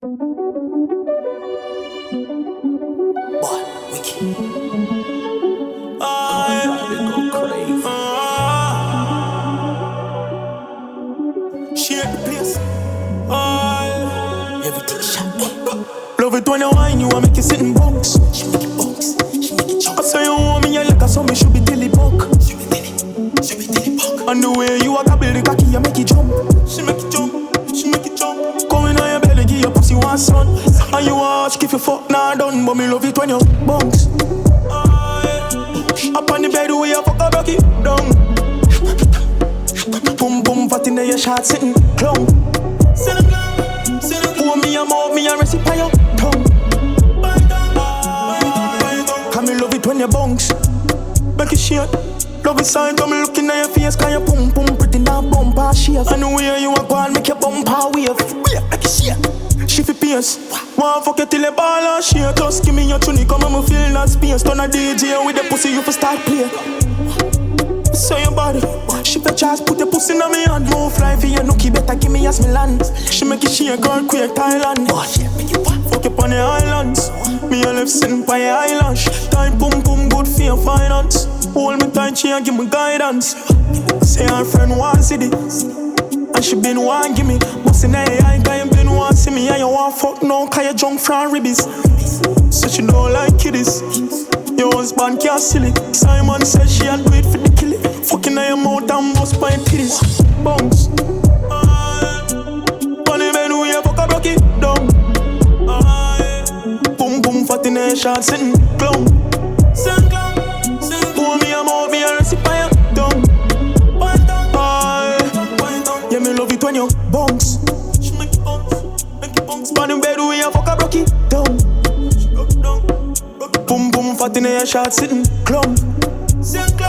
Boy, wicked. They go crazy. Shake the place. Everything shot. Love it when you whine, you want make you sit in box. She make it bounce. She make it jump. I say you want me, you like a me should be tilly buck. She be tilly punk. And the way you a gobble the cocky, you make it jump. She make it jump. She make it jump. Coming on your belly, give your pussy one son. And you ask if you fuck nah done, but me love it when you bounce. Up on the bed, the way you fuck a broke it down. Boom boom, fat in your shot sitting clown. Pour me a mouth, me a recipe on your tongue. Can me love it when you bounce. Make it shake. Love it sign, come looking at your face, cause you pum pum pretty now bumper shave. And the way you a go and make your bumper wave. Make it shake. She fi pierce. Wanna fuck you till you ball and shake. Just give me your tunic, come and me feel that space. Turn a DJ with the pussy, you fi start play. So your body, she fi charge, put your pussy in my hand. Move fly for your nookie, better give me as me land. She make it shake, girl, quick Thailand. Fuck you on the islands. Me a left sitting by your eyelash. Time pum pum, good for your finance. Hold me tight, she a give me guidance. Say her friend want see this, and she been want give me. Bustin' her eye, cause you been want see me. And you want fuck now, cause you drunk from ribbies. So she don't like kiddies. Your husband can't silly. Simon said she had wait for the killing. Fucking her mouth and bust by titties. Bounce. On the bed we a fuck a broke it down. Boom boom fat in her shot sitting clown. Pour me a mouth, me a recipe on your tongue. Yeah, me love it when you bounce. She make it bounce. On the bed we a fuck a broke it down. Boom boom fat in her shot sitting clown.